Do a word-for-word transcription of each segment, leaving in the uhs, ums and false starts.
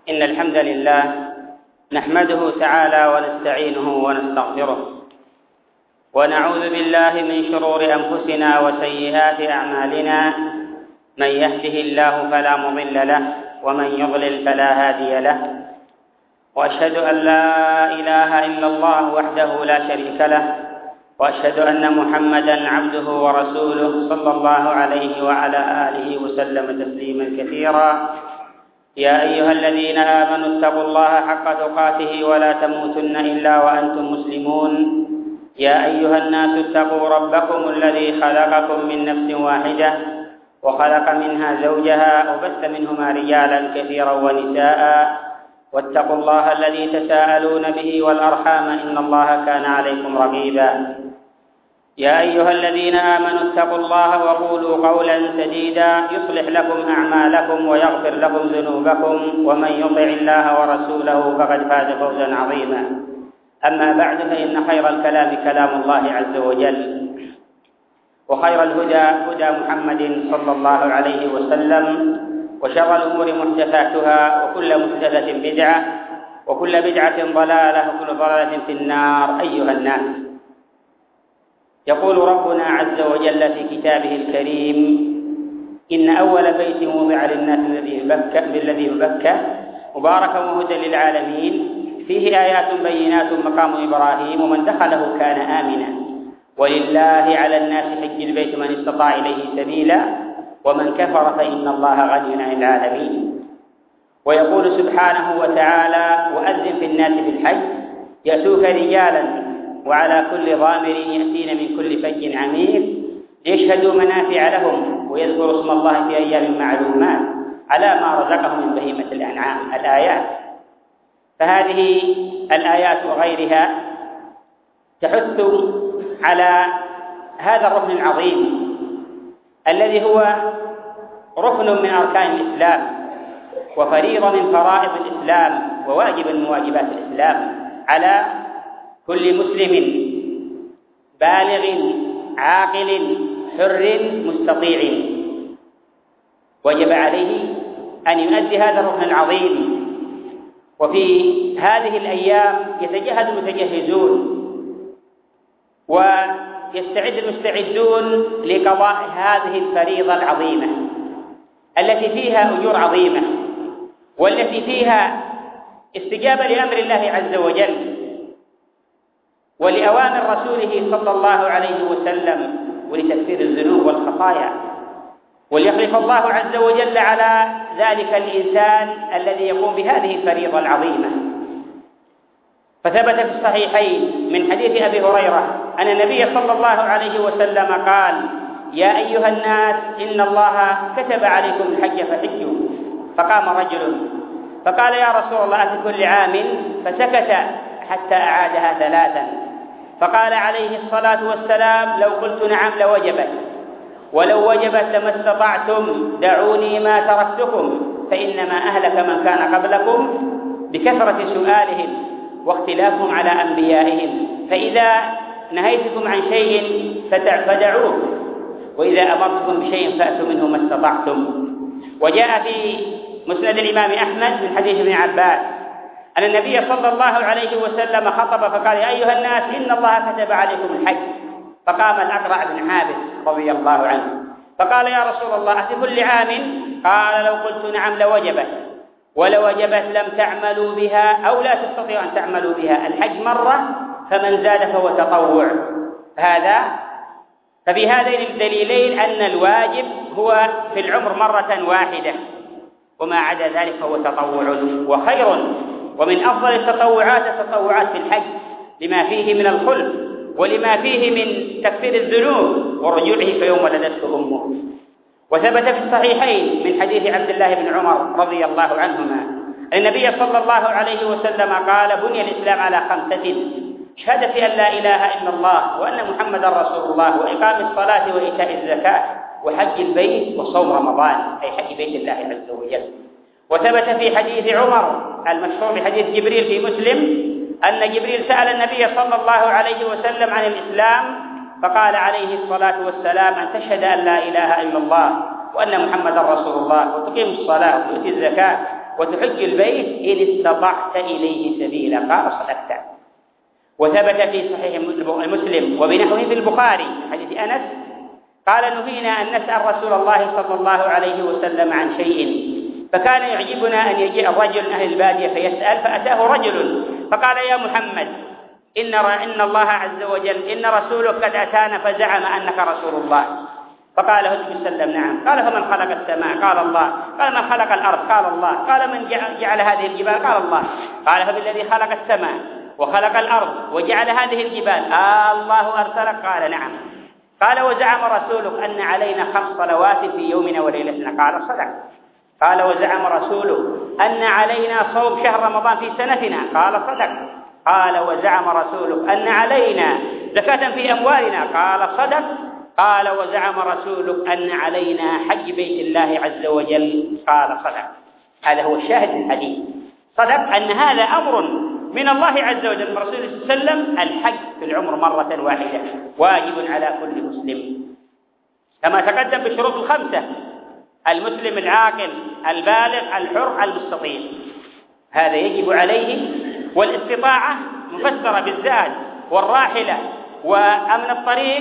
إن الحمد لله نحمده تعالى ونستعينه ونستغفره ونعوذ بالله من شرور أنفسنا وسيئات أعمالنا. من يهده الله فلا مضل له ومن يضلل فلا هادي له، وأشهد أن لا إله إلا الله وحده لا شريك له، وأشهد أن محمدًا عبده ورسوله صلى الله عليه وعلى آله وسلم تسليمًا كثيرًا. يا أيها الذين آمنوا اتقوا الله حق تقاته ولا تموتن إلا وأنتم مسلمون. يا أيها الناس اتقوا ربكم الذي خلقكم من نفس واحدة وخلق منها زوجها وبث منهما رجالا كثيرا ونساء، واتقوا الله الذي تساءلون به والأرحام إن الله كان عليكم رقيبا. يا أيها الذين آمنوا اتقوا الله وقولوا قولا سديدا يصلح لكم أعمالكم ويغفر لكم ذنوبكم، ومن يطع الله ورسوله فقد فاز فوزا عظيما. أما بعد، فإن خير الكلام كلام الله عز وجل، وخير الهدى هدى محمد صلى الله عليه وسلم، وشر الأمور محدثاتها، وكل محدثة بدعة، وكل بدعة ضلالة، وكل ضلالة في النار. أيها الناس، يقول ربنا عز وجل في كتابه الكريم: إن أول بيت وضع للناس الذي ببكة مباركا وهدى للعالمين فيه آيات بينات مقام إبراهيم ومن دخله كان آمنا، ولله على الناس حج البيت من استطاع إليه سبيلا ومن كفر فإن الله غني عن العالمين. ويقول سبحانه وتعالى: وأذن في الناس بالحج يأتوك رجالا وعلى كل ضامر يأتين من كل فج عميق ليشهدوا منافع لهم ويذكروا اسم الله في أيام معلومات على ما رزقهم من بهيمة الأنعام. الآيات. فهذه الآيات وغيرها تحث على هذا الركن العظيم الذي هو ركن من أركان الإسلام وفريضة من فرائض الإسلام وواجب من واجبات الإسلام على كل مسلم بالغ عاقل حر مستطيع. وجب عليه أن يؤدي هذا الركن العظيم. وفي هذه الأيام يتجهز المتجهزون ويستعد المستعدون لقضاء هذه الفريضة العظيمة التي فيها أجور عظيمة، والتي فيها استجابة لأمر الله عز وجل ولأوامر رسوله صلى الله عليه وسلم، ولتكفير الذنوب والخطايا، وليخلف الله عز وجل على ذلك الإنسان الذي يقوم بهذه الفريضة العظيمة. فثبت في الصحيحين من حديث أبي هريرة أن النبي صلى الله عليه وسلم قال: يا أيها الناس إن الله كتب عليكم الحج فحجوا. فقام رجل فقال: يا رسول الله في كل عام؟ فسكت حتى أعادها ثلاثا. فقال عليه الصلاة والسلام: لو قلت نعم لوجبت، ولو وجبت لما استطعتم، دعوني ما تركتكم، فإنما أهلك من كان قبلكم بكثرة سؤالهم واختلافهم على أنبيائهم، فإذا نهيتكم عن شيء فدعوه، وإذا أمرتكم بشيء فأتوا منه ما استطعتم. وجاء في مسند الإمام أحمد من حديث ابن عباس أن النبي صلى الله عليه وسلم خطب فقال: يا أيها الناس إن الله كتب عليكم الحج. فقام الأقرع بن حابس رضي الله عنه فقال: يا رسول الله أفي كل عام؟ قال: لو قلت نعم لوجبت، ولوجبت لم تعملوا بها أو لا تستطيعوا أن تعملوا بها. الحج مرة، فمن زاد فهو تطوع. هذا ففي هذين الدليلين أن الواجب هو في العمر مرة واحدة، وما عدا ذلك فهو تطوع وخير. ومن أفضل التطوعات التطوعات في الحج لما فيه من الخلف ولما فيه من تكفير الذنوب ورجوعه كيوم ولدته أمه. وثبت في الصحيحين من حديث عبد الله بن عمر رضي الله عنهما النبي صلى الله عليه وسلم قال: بني الإسلام على خمسة: شهادة أن لا إله إلا الله وأن محمدا رسول الله، وإقام الصلاة وإيتاء الزكاة، وحج البيت، وصوم رمضان، أي حج بيت الله عز وجل. وثبت في حديث عمر المشهور بحديث جبريل في مسلم أن جبريل سأل النبي صلى الله عليه وسلم عن الإسلام، فقال عليه الصلاة والسلام: أن تشهد أن لا إله إلا الله وأن محمدا رسول الله، وتقيم الصلاة وتؤتي الزكاة وتحج البيت إن استطعت إليه سبيلا، قال صدقت. وثبت في صحيح مسلم وبنحوه في البخاري حديث أنس قال نهينا أن نسأل رسول الله صلى الله عليه وسلم عن شيء، فكان يعجبنا أن يجيء الرجل من أهل البادية فيسأل، فأتاه رجل فقال يا محمد إن إن الله عز وجل إن رسولك قد أتانا فزعم أنك رسول الله. فقال له النبي صلى الله عليه وسلم نعم. قال فمن خلق السماء؟ قال الله. قال من خلق الأرض؟ قال الله. قال من جعل هذه الجبال؟ قال الله. قال فبالذي خلق السماء وخلق الأرض وجعل هذه الجبال آه الله أرسلك؟ قال نعم. قال وزعم رسولك أن علينا خمس صلوات في يومنا وليلتنا؟ قال صدق. قال وزعم رسولك أن علينا صوم شهر رمضان في سنتنا؟ قال صدق. قال وزعم رسولك أن علينا زكاة في أموالنا؟ قال صدق. قال وزعم رسولك أن علينا حج بيت الله عز وجل؟ قال صدق. هذا هو الشاهد من الحديث، صدق أن هذا أمر من الله عز وجل من رسوله صلى الله عليه وسلم. الحج في العمر مرة واحدة واجب على كل مسلم كما تقدم بالشروط الخمسة: المسلم العاقل البالغ الحر المستطيع، هذا يجب عليه. والاستطاعة مفسرة بالزاد والراحلة وأمن الطريق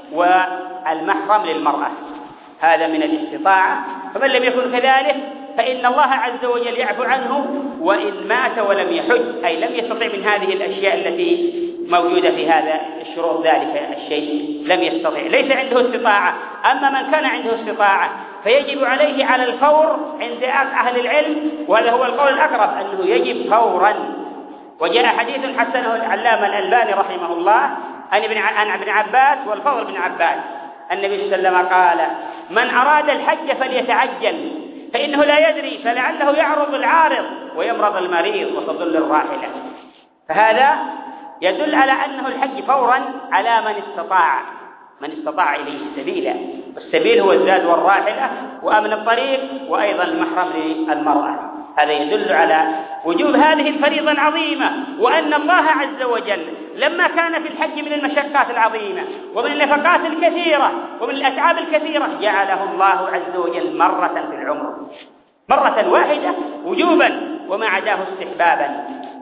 والمحرم للمرأة، هذا من الاستطاعة. فمن لم يكن كذلك فإن الله عز وجل يعفو عنه وإن مات ولم يحج، أي لم يستطع من هذه الأشياء التي موجودة في هذا الشروط ذلك الشيء لم يستطع، ليس عنده استطاعة. أما من كان عنده استطاعة فيجب عليه على الفور عند أهل العلم، وهذا هو القول الأقرب أنه يجب فورا. وجاء حديث حسنه العلامة الألباني رحمه الله عن ابن عباس والفضل بن عباس النبي صلى الله عليه وسلم قال من أراد الحج فليتعجل فإنه لا يدري فلعله يعرض العارض ويمرض المريض وتضل الراحلة. فهذا يدل على أنه الحج فورا على من استطاع من استطاع إليه سبيلا، والسبيل هو الزاد والراحلة وأمن الطريق وأيضا المحرم للمرأة. هذا يدل على وجوب هذه الفريضة العظيمة، وأن الله عز وجل لما كان في الحج من المشقات العظيمة ومن النفقات الكثيرة ومن الأتعاب الكثيرة جعله الله عز وجل مرة في العمر، مرة واحدة وجوبا وما عداه استحبابا.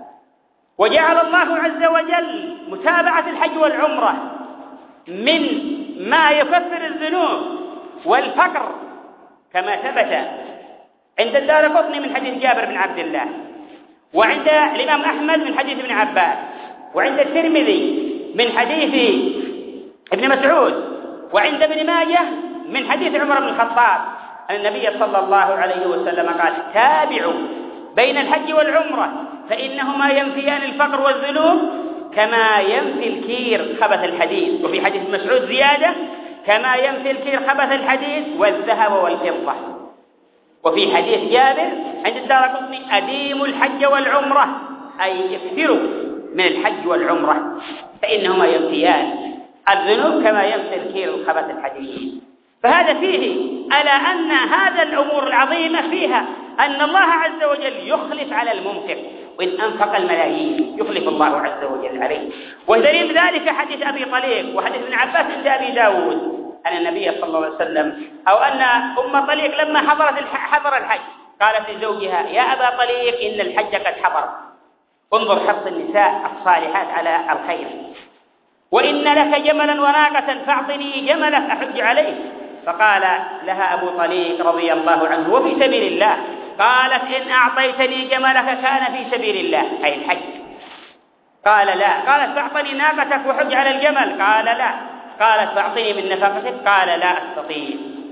وجعل الله عز وجل متابعة الحج والعمرة من ما يكفر الذنوب والفقر كما ثبت عند الدارقطني من حديث جابر بن عبد الله، وعند الإمام أحمد من حديث ابن عباس، وعند الترمذي من حديث ابن مسعود، وعند ابن ماجه من حديث عمر بن الخطاب أن النبي صلى الله عليه وسلم قال تابعوا بين الحج والعمرة فإنهما ينفيان الفقر والذنوب كما ينفي الكير خبث الحديد. وفي حديث مسعود زيادة كما ينفي الكير خبث الحديد والذهب والفضة. وفي حديث جابر عند الدارقطني أديموا الحج والعمرة أي اكثروا من الحج والعمرة فإنهما ينفيان الذنوب كما ينفي الكير خبث الحديد. فهذا فيه ألا أن هذا الأمور العظيمة فيها أن الله عز وجل يخلف على المنفق، وإن أنفق الملايين يخلف الله عز وجل عليه. ودليل ذلك حديث أبي طليق وحديث ابن عباس عند أبي داود أن النبي صلى الله عليه وسلم أو أن أم طليق لما حضرت حضر الحج قالت لزوجها يا أبا طليق إن الحج قد حضر، انظر حرص النساء الصالحات على الخير، وإن لك جملا وناقة فاعطني جملك أحج عليه. فقال لها أبو طليق رضي الله عنه وفي سبيل الله؟ قالت إن أعطيتني جملك كان في سبيل الله أي الحج. قال لا. قالت فاعطني ناقتك وحج على الجمل؟ قال لا. قالت فاعطني من نفقتك؟ قال لا أستطيع.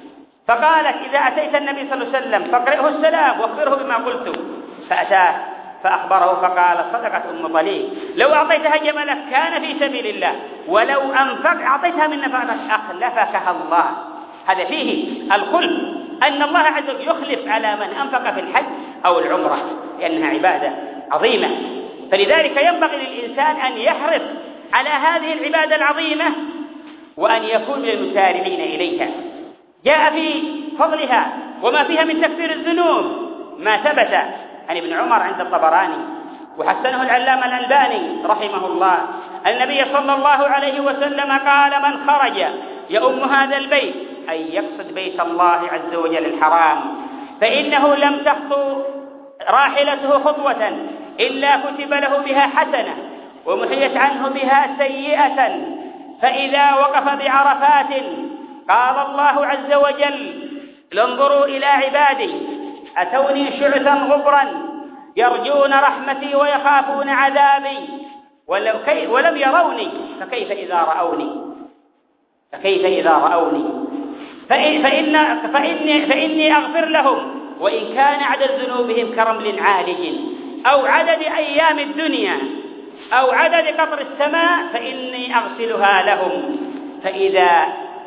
فقالت إذا أتيت النبي صلى الله عليه وسلم فاقرئه السلام واخبره بما قلت. فأتاه فأخبره فقال صدقت أم طليق لو أعطيتها جملك كان في سبيل الله ولو أنفق أعطيتها من نفقتك أخلفكها الله. هذا فيه الخلف أن الله عز وجل يخلف على من أنفق في الحج أو العمرة لأنها عبادة عظيمة. فلذلك ينبغي للإنسان أن يحرص على هذه العبادة العظيمة وأن يكون من المسارعين إليها. جاء في فضلها وما فيها من تكفير الذنوب ما ثبت عن ابن عمر عند الطبراني وحسنه العلامة الألباني رحمه الله أن النبي صلى الله عليه وسلم قال من خرج يؤم هذا البيت أي يقصد بيت الله عز وجل الحرام فإنه لم تخطو راحلته خطوة إلا كتب له بها حسنة ومحيت عنه بها سيئة، فإذا وقف بعرفات قال الله عز وجل: انظروا إلى عبادي أتوني شعثا غبرا يرجون رحمتي ويخافون عذابي ولم يروني فكيف إذا رأوني فكيف إذا رأوني فإن فإني, فإني أغفر لهم وإن كان عدد ذنوبهم كرمل عالج أو عدد أيام الدنيا أو عدد قطر السماء فإني أغسلها لهم. فإذا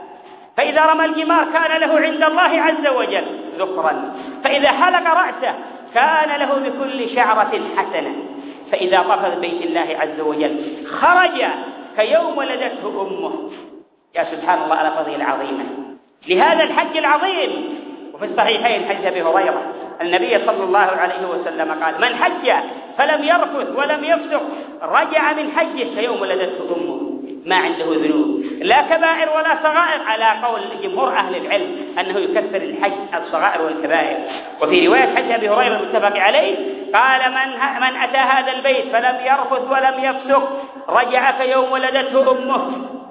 فإذا رمى الجمار كان له عند الله عز وجل ذكرا، فإذا حلق رأسه كان له بكل شعرة حسنة، فإذا طاف ببيت الله عز وجل خرج كيوم ولدته أمه. يا سبحان الله على فضيلة عظيمة لهذا الحج العظيم. وفي الصحيحين حديث أبي هريرة النبي صلى الله عليه وسلم قال: من حج فلم يرفث ولم يفسق رجع من حجه كيوم ولدته أمه، ما عنده ذنوب لا كبائر ولا صغائر، على قول جمهور أهل العلم أنه يكفر الحج الصغائر والكبائر. وفي رواية حديث أبي هريرة المتفق عليه قال: من من أتى هذا البيت فلم يرفث ولم يفسق رجع كيوم ولدته أمه.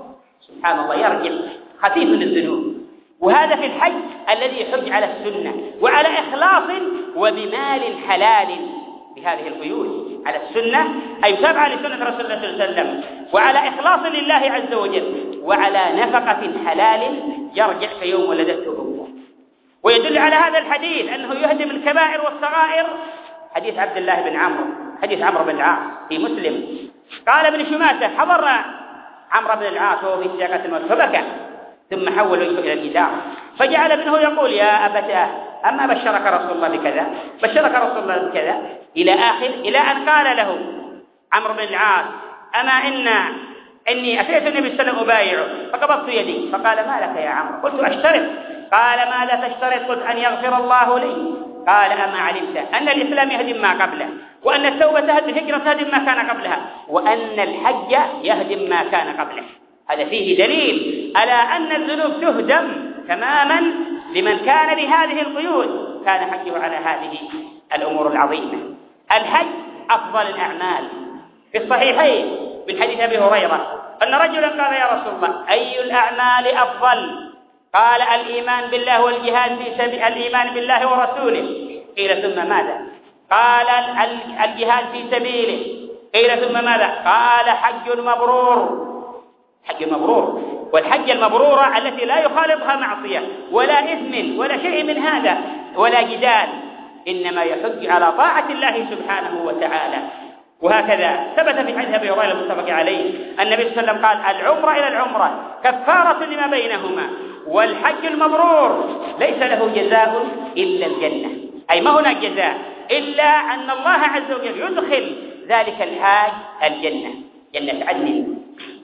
سبحان الله، يرجع خفيف من الذنوب. وهذا في الحج الذي يحج على السنة وعلى إخلاص وبمال حلال بهذه القيود، على السنة أي يتابع لسنة رسول الله صلى الله عليه وسلم، وعلى إخلاص لله عز وجل، وعلى نفقة حلال يرجع كيوم ولدته أمه. ويدل على هذا الحديث أنه يهدم الكبائر والصغائر حديث عبد الله بن عمرو حديث عمرو بن العاص في مسلم. قال ابن شماسة: حضرنا عمرو بن العاص وهو في سياقة الموت فبكى ثم حول وجهه إلى الجدار فجعل ابنه يقول: يا أبتاه أما بشرك رسول الله بكذا بشرك رسول الله بكذا إلى آخر، إلى أن قال له عمرو بن العاص: أما إن إني أتيت النبي صلى الله عليه وسلم أبايعه فقبضت يدي فقال: ما لك يا عمرو؟ قلت: أشترط. قال: ماذا تشترط؟ قلت: أن يغفر الله لي. قال: أما علمت أن الإسلام يهدم ما قبله، وأن التوبة تهدم الهجرة تهدم ما كان قبلها، وأن الحج يهدم ما كان قبله؟ هذا فيه دليل على أن الذنوب تهدم تماما لمن كان بهذه القيود، كان حجه على هذه الأمور العظيمة. الحج أفضل الأعمال. في الصحيحين من حديث أبي هريرة أن رجلا قال: يا رسول الله أي الأعمال أفضل؟ قال: الإيمان بالله والجهاد في سبيل الإيمان بالله ورسوله. قيل: ثم ماذا؟ قال: الجهاد في سبيله. قيل: ثم ماذا؟ قال: حج مبرور. حج مبرور، والحج المبرورة التي لا يخالطها معصية ولا إثم ولا شيء من هذا ولا جدال، إنما يحج على طاعة الله سبحانه وتعالى. وهكذا ثبت في حديث أبي هريرة المتفق عليه النبي صلى الله عليه وسلم قال: العمرة إلى العمرة كفارة لما بينهما، والحج المبرور ليس له جزاء إلا الجنة. أي ما هناك جزاء إلا أن الله عز وجل يدخل ذلك الحاج الجنة، جنة عدن،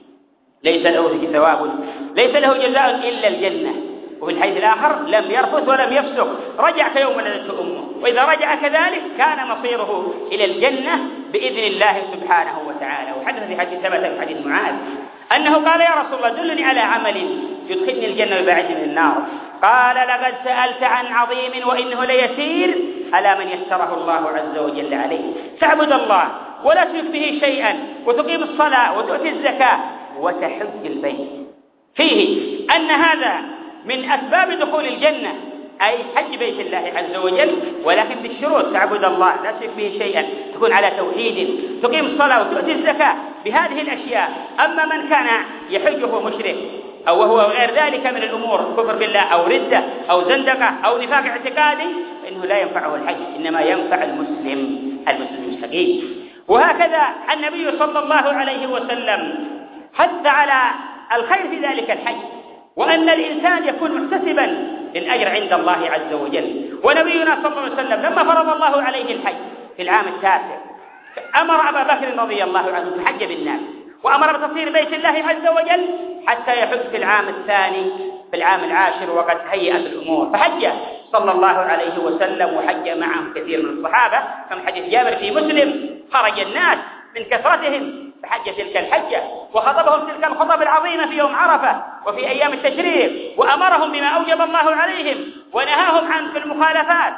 ليس له ثواب ليس له جزاء إلا الجنة. وفي الحديث الآخر: لم يرفث ولم يفسق رجع كيوم ولدته أمه. وإذا رجع كذلك كان مصيره إلى الجنة بإذن الله سبحانه وتعالى. وحدث في حديث ثبت في حديث معاذ أنه قال: يا رسول الله دلني على عمل يدخلني الجنة ويبعدني من النار. قال: لقد سألت عن عظيم وإنه ليسير على من يسره الله عز وجل عليه. تعبد الله ولا تشرك به شيئا، وتقيم الصلاة وتؤتي الزكاة وتحج البيت. فيه أن هذا من أسباب دخول الجنة، أي حج بيت الله عز وجل، ولكن بالشروط: تعبد الله لا تشرك به شيئا، تكون على توحيد، تقيم الصلاة وتؤتي الزكاة، بهذه الأشياء. أما من كان يحج وهو مشرك أو وهو غير ذلك من الأمور، كفر بالله أو ردة أو زندقة أو نفاق اعتقادي، فإنه لا ينفعه الحج، إنما ينفع المسلم المسلم المستقيم. وهكذا النبي صلى الله عليه وسلم حث على الخير في ذلك الحج، وأن الإنسان يكون محتسبا للأجر عند الله عز وجل. ونبينا صلى الله عليه وسلم لما فرض الله عليه الحج في العام التاسع أمر أبا بكر رضي الله عنه فحج بالناس، وأمر بتطهير بيت الله عز وجل حتى يحج في العام الثاني في العام العاشر وقد هيأت الأمور، فحج صلى الله عليه وسلم وحج معهم كثير من الصحابة. كما حديث جابر في مسلم: خرج الناس من كثرتهم فحج تلك الحجة، وخطبهم تلك الخطب العظيمة في يوم عرفة وفي أيام التشريق، وأمرهم بما أوجب الله عليهم ونهاهم عن في المخالفات،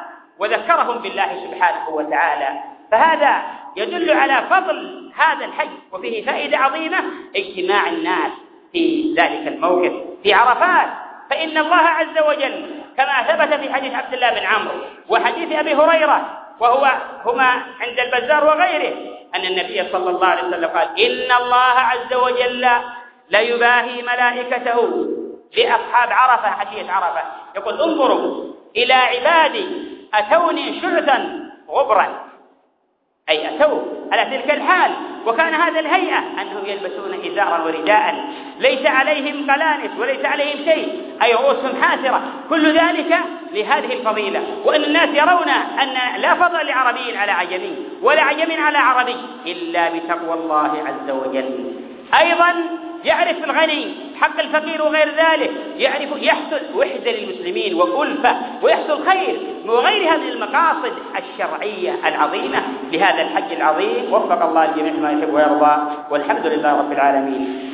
وذكرهم بالله سبحانه وتعالى. فهذا يدل على فضل هذا الحج، وفيه فائدة عظيمة اجتماع الناس في ذلك الموقف في عرفات. فإن الله عز وجل كما ثبت في حديث عبد الله بن عمرو وحديث أبي هريرة وهو هما عند البزار وغيره أن النبي صلى الله عليه وسلم قال: إن الله عز وجل لا يباهي ملائكته لأصحاب عرفة عشية عرفة، يقول: انظروا إلى عبادي أتوني شعثا غبرا، أي أتوا على تلك الحال وكان هذا الهيئة أنهم يلبسون إزارا ورداء ليس عليهم قلانس وليس عليهم شيء، أي رؤوسهم حاسرة، كل ذلك لهذه الفضيلة، وأن الناس يرون أن لا فضل لعربي على عجمي ولا عجمي على عربي إلا بتقوى الله عز وجل. أيضا يعرف الغني حق الفقير وغير ذلك، يعرف يحصل وحدة للمسلمين وألفة ويحصل خير وغيرها من المقاصد الشرعية العظيمة لهذا الحج العظيم. وفق الله الجميع ما يحب ويرضى، والحمد لله رب العالمين.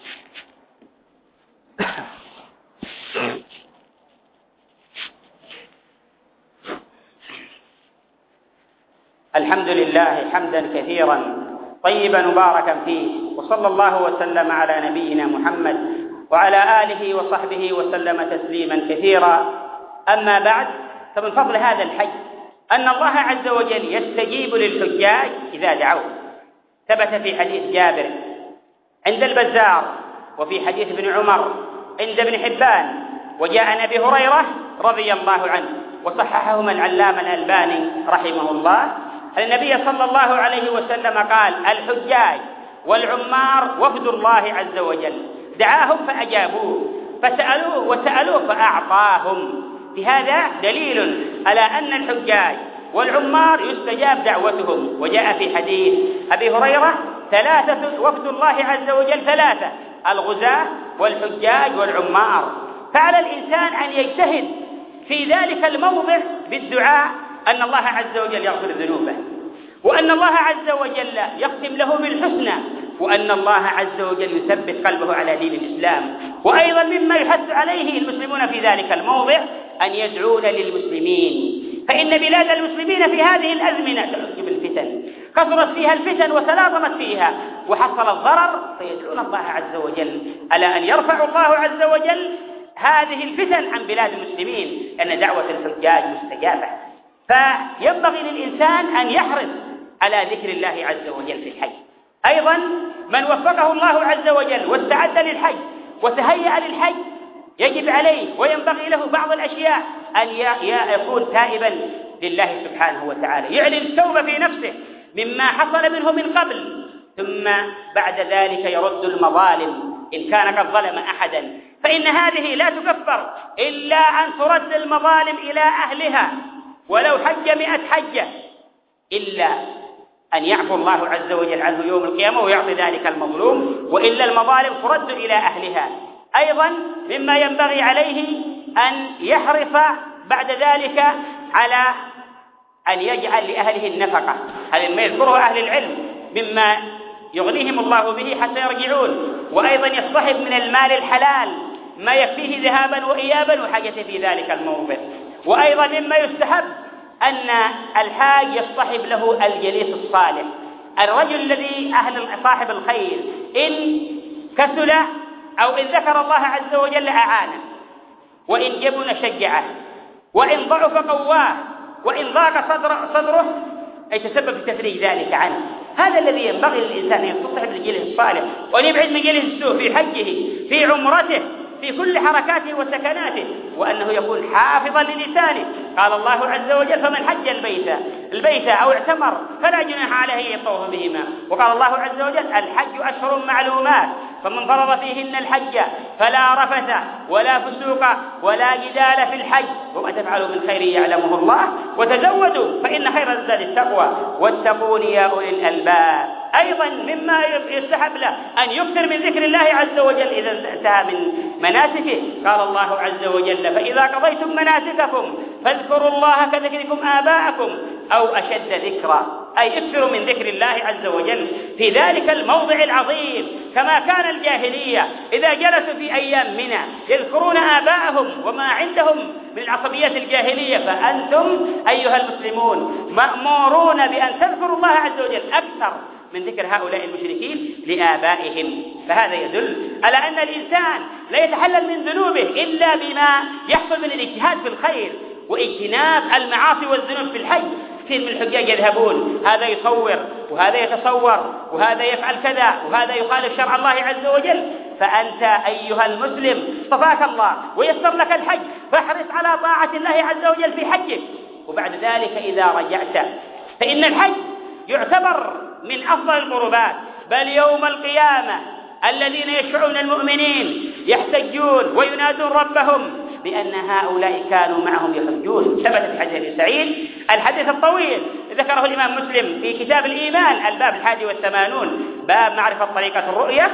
الحمد لله حمدا كثيرا طيبا مباركا فيه، وصلى الله وسلم على نبينا محمد وعلى آله وصحبه وسلم تسليما كثيرا. أما بعد، فمن فضل هذا الحج أن الله عز وجل يستجيب للحجاج إذا دعوه. ثبت في حديث جابر عند البزار وفي حديث ابن عمر عند ابن حبان وجاء عن أبي هريرة رضي الله عنه وصححهما العلامة الألباني رحمه الله. النبي صلى الله عليه وسلم قال: الحجاج والعمار وفد الله عز وجل، دعاهم فأجابوه، فسألوه وسألوه فأعطاهم. بهذا دليل على أن الحجاج والعمار يستجاب دعوتهم. وجاء في حديث أبي هريرة: ثلاثة وفد الله عز وجل ثلاثة: الغزاة والحجاج والعمار. فعلى الإنسان أن يجتهد في ذلك الموضع بالدعاء أن الله عز وجل يغفر ذنوبه، وأن الله عز وجل يختم له بالحسنى، وأن الله عز وجل يثبت قلبه على دين الإسلام. وأيضا مما يحث عليه المسلمون في ذلك الموضع أن يدعون للمسلمين، فإن بلاد المسلمين في هذه الأزمنة تعجب الفتن، كثرت فيها الفتن وتلاطمت فيها وحصل الضرر، فيدعون الله عز وجل على أن يرفع الله عز وجل هذه الفتن عن بلاد المسلمين، أن دعوة الحجاج مستجابة. فينبغي للإنسان أن يحرص على ذكر الله عز وجل في الحج. أيضا من وفقه الله عز وجل واستعد للحج وتهيأ للحج يجب عليه وينبغي له بعض الأشياء أن يكون تائبا لله سبحانه وتعالى، يعلن التوبة في نفسه مما حصل منه من قبل، ثم بعد ذلك يرد المظالم إن كان قد ظلم أحدا، فإن هذه لا تكفر إلا أن ترد المظالم إلى أهلها ولو حج مئة حجة، إلا أن يعفو الله عز وجل عنه يوم القيامة ويعطي ذلك المظلوم، وإلا المظالم ترد إلى أهلها. أيضا مما ينبغي عليه أن يحرص بعد ذلك على أن يجعل لأهله النفقة، هذا ما يذكره أهل العلم مما يغنيهم الله به حتى يرجعون، وأيضا يصطحب من المال الحلال ما يكفيه ذهابا وإيابا وحاجة في ذلك الموضع. وأيضا مما يستحب أن الحاج يصطحب له الجليس الصالح، الرجل الذي أهل صاحب الخير، إن كسل أو إن ذكر الله عز وجل أعانه، وإن جبن شجعه، وإن ضعف قواه، وإن ضاق صدر صدره أي تسبب في تفريج ذلك عنه. هذا الذي ينبغي للإنسان أن يصطحب الجليس الصالح وأن يبعد من جليس السوء في حجه في عمرته في كل حركاته وسكناته، وأنه يكون حافظا للسانه. قال الله عز وجل: فمن حج البيت البيت أو اعتمر فلا جناح عليه أن يطوف بهما. وقال الله عز وجل: الحج أشهر معلومات فمن فرض فيهن الحج فلا رفث ولا فسوق ولا جدال في الحج وما تفعلوا من خير يعلمه الله وتزودوا فإن خير الزاد التقوى واتقون يا أولي الألباب. أيضا مما يستحب له أن يكثر من ذكر الله عز وجل إذا انتهى من مناسكه. قال الله عز وجل: فإذا قضيتم مناسككم فاذكروا الله كذكركم آباءكم أو أشد ذكرا. أي اكثروا من ذكر الله عز وجل في ذلك الموضع العظيم، كما كان الجاهلية إذا جلسوا في أيام منى يذكرون آباءهم وما عندهم من العصبيات الجاهلية، فأنتم أيها المسلمون مأمورون بأن تذكروا الله عز وجل أكثر من ذكر هؤلاء المشركين لآبائهم. فهذا يدل على أن الإنسان لا يتحلل من ذنوبه إلا بما يحصل من الاجتهاد في الخير واجتناب المعاصي والذنوب في الحج. كثير من الحجاج يذهبون هذا يصور وهذا يتصور وهذا يفعل كذا وهذا يخالف شرع الله عز وجل. فأنت أيها المسلم اصطفاك الله ويسر لك الحج، فاحرص على طاعة الله عز وجل في حجك. وبعد ذلك إذا رجعت فإن الحج يعتبر من أفضل القربات، بل يوم القيامة الذين يشفعون المؤمنين يحتجون وينادون ربهم بأن هؤلاء كانوا معهم يحجون. ثبت في حديث أبي سعيد الحديث الطويل ذكره الإمام مسلم في كتاب الإيمان الباب الحادي والثمانون، باب معرفة طريقة الرؤية،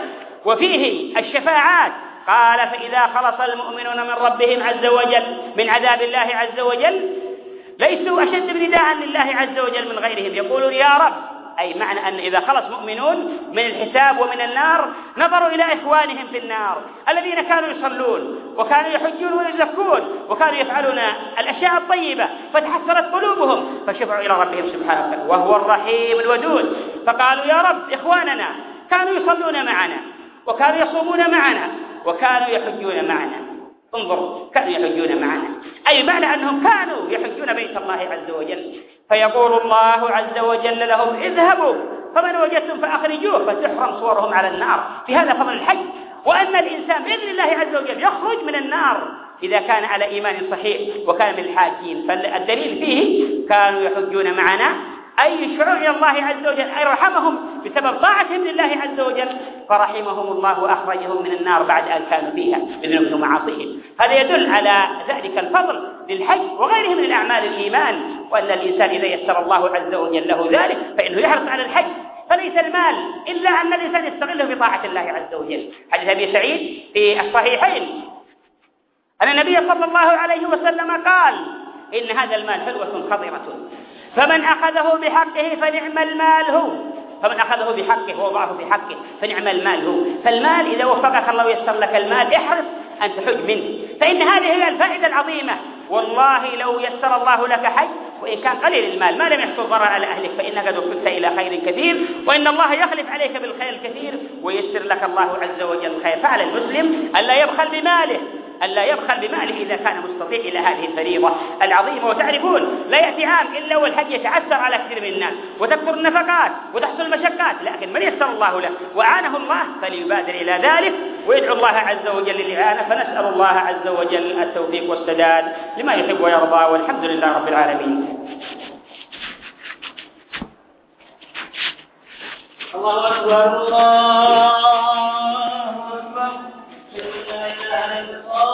وفيه الشفاعات. قال فإذا خلص المؤمنون من ربهم عز وجل من عذاب الله عز وجل ليسوا أشد نداء لله عز وجل من غيرهم، يقولون يا رب، أي معنى أن إذا خلص مؤمنون من الحساب ومن النار نظروا إلى إخوانهم في النار الذين كانوا يصلون وكانوا يحجون ويزكون وكانوا يفعلون الأشياء الطيبة، فتحسرت قلوبهم فشفعوا إلى ربهم سبحانه وتعالى وهو الرحيم الودود، فقالوا يا رب إخواننا كانوا يصلون معنا وكانوا يصومون معنا وكانوا يحجون معنا. انظر، كانوا يحجون معنا، أي معنى أنهم كانوا يحجون بيت الله عز وجل. فيقول الله عز وجل لهم اذهبوا فمن وجدتم فأخرجوه، فتحرم صورهم على النار. في هذا فضل الحج، وأن الإنسان بإذن الله عز وجل يخرج من النار إذا كان على إيمان صحيح وكان من الحاجين. فالدليل فيه كانوا يحجون معنا، أي يشفعون إلى الله عز وجل، أي رحمهم بسبب طاعتهم لله عز وجل، فرحمهم الله وأخرجهم من النار بعد أن كانوا فيها بذنوبهم ومعاصيهم. هذا يدل على ذلك الفضل للحج وغيره من الأعمال الإيمان، وأن الإنسان إذا يسر الله عز وجل له ذلك فإنه يحرص على الحج. فليس المال إلا أن الإنسان يستغله بطاعة الله عز وجل. حديث أبي سعيد في الصحيحين أن النبي صلى الله عليه وسلم قال إن هذا المال حلوة خضرة، فمن أخذه بحقه فنعم المال هو، فمن أخذه بحقه ووضعه بحقه فنعم المال هو. فالمال إذا وفقك الله ويسر لك المال احرص أن تحج منه، فإن هذه هي الفائدة العظيمة. والله لو يسر الله لك حج وإن كان قليل المال ما لم يحصل ضرر على أهلك فإنك قد وفقت إلى خير كثير، وإن الله يخلف عليك بالخير الكثير ويسر لك الله عز وجل الخير. فعلى المسلم ألا يبخل بماله، ألا يبخل بماله إذا كان مستطيع إلى هذه الفريضة العظيمة. وتعرفون لا يأتي عام إلا والحج يتعثر على كثير من الناس وتكثر النفقات وتحصل المشقات، لكن من يسر الله له وعانه الله فليبادر إلى ذلك ويدعو الله عز وجل للإعانة. فنسأل الله عز وجل التوفيق والسداد لما يحب ويرضى، والحمد لله رب العالمين. الله أكبر الله أكبر لا إله إلا الله.